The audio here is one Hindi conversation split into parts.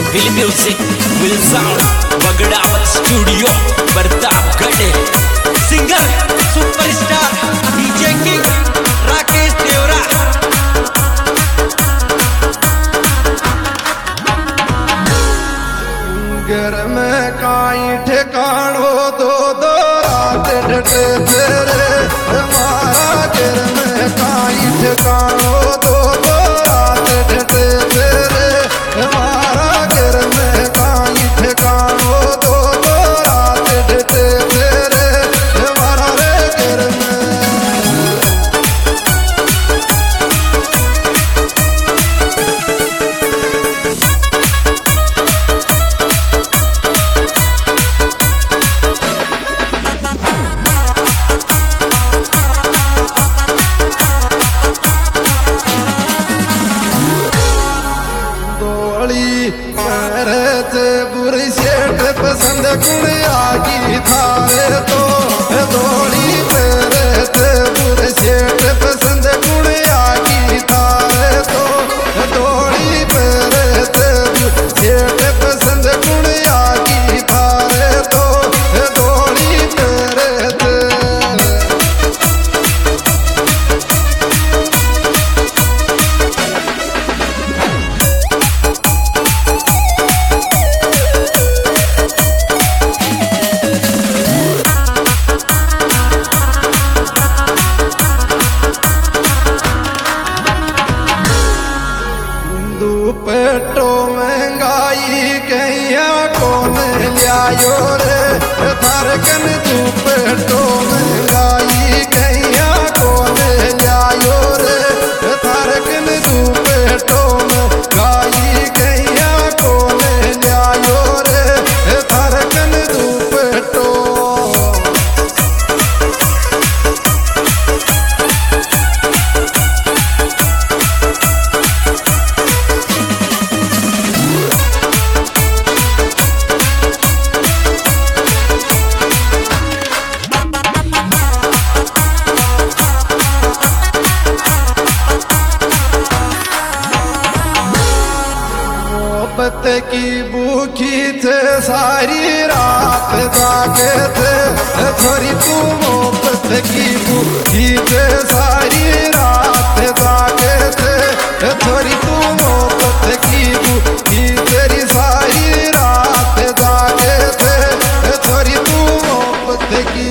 Will music will sound Bagdawat studio Pratapgarh. Singer superstar DJ king Rakesh Devra. घर में काई ठिकानो दो दो रात डटे फेरे हमारा। घर में काई ठिकानो दो दो रात डटे फेरे हमारा। घर में काई ठिकानो दो दो रात डटे फेरे हमारा रे घर में। बुरी सेठ पसंद गुण आगी थारे तो दौड़ी मेरे थे। बुरे सेठ पसंद गुण आगी थारे तो दौड़ी मेरे थे। सेठ पसंद गुण आगी थारे तो दौड़ी मेरे थे। पेटो महंगाई कहिया कौन लियायो रे थारकन। तू पेटो महंगाई कहिया कौन लियायो रे थारकन। तू पेटो महंगाई कहिया कौन लियायो रे थारकन। तू पेटो मोहब्बत की भूखी थे सारी रात जागे थे। थोड़ी तू मोहब्बत की भूखी थे सारी रात जागे थे। थोड़ी तू मोहब्बत की भूखी तेरी सारी रात जागे थे। थोड़ी तू मोहब्बत की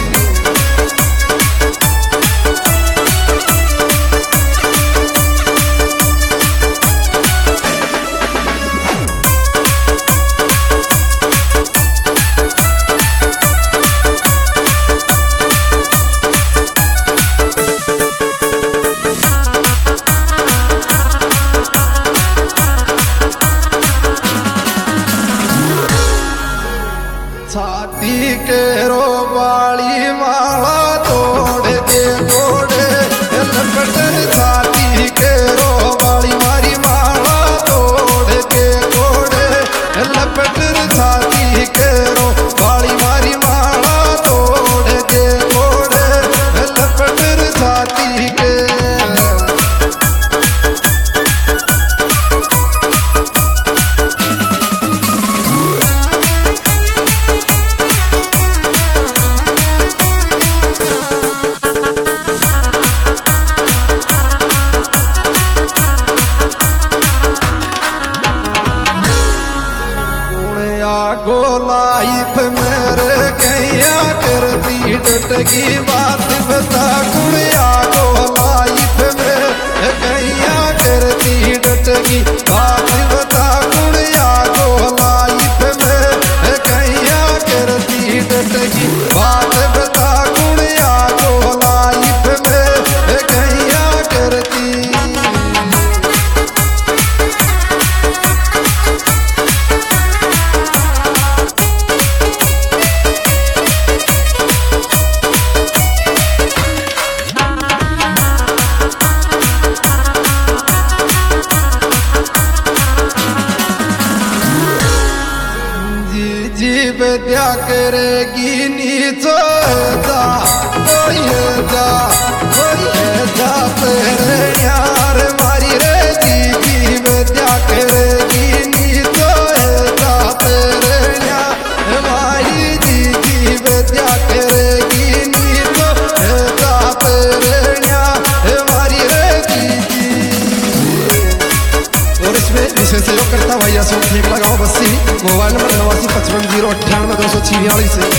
छाती के रो वाली माला तोड़ के गोड़े लपटन। छाती के रो वाली मारी माला तोड़ के गोड़े लपटन। छाती के रो वाली मारी माला तोड़ के गोड़े लपटन। छाती के गो लाइफ मेरे कहिया करती डटकी बात बता। कुड़िया गो लाइफ में कहिया करती डटकी बात बता। कुड़िया गो लाइफ में कहिया करती डटकी बात बता। कुड़िया गो लाइफ में कहिया करती। करता भैया सो ठीक लगाओ बस्सी। मोबाइल नंबर 8955098246 से।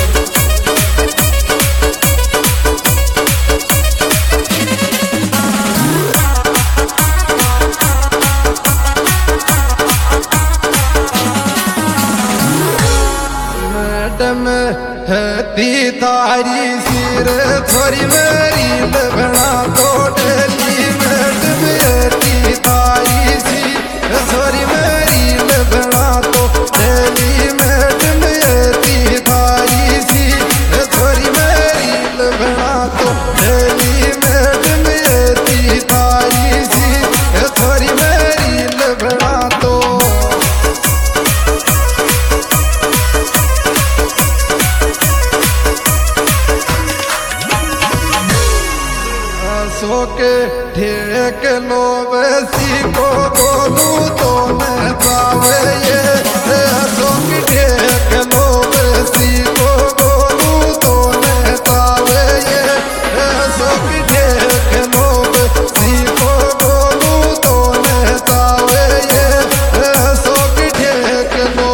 मैडम है ती तारी सिर छोरी मेरी लबना तो डेली। मैडम है ती तारी सिर छोरी मेरी लबना तो डेली। मैडम है ती तारी सिर छोरी मेरी लबना तो डेली। मैडम है ती तारी सिर छोरी मेरी लबना तो। सो के ठेक लो वैसी को बोलू तो मैं जावे ये। सो के ठेक लो वैसी को बोलू तो मैं जावे ये। सो के ठेक लो वैसी को बोलू तो मैं जावे ये। सो के ठेक लो।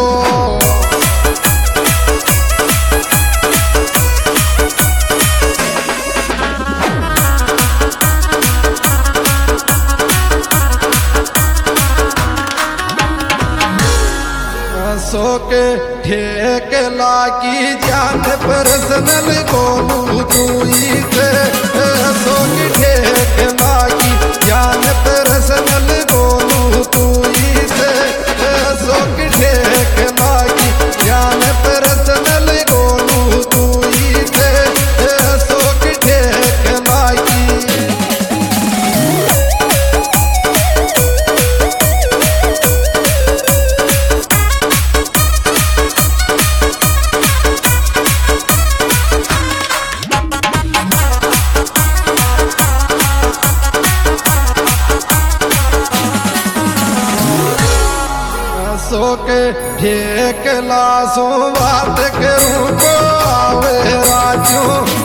सो के ठेक लागी जान पर्सनल बोलू तू ही से। सो के ठेक लागी जान पर्सनल बोलू तू ही से। सो के ठेक लागी जान पर्सनल बोलू तू ही से। सो के ठेक लागी। सो के ठेक ला सो बात करूं को आवे राजू।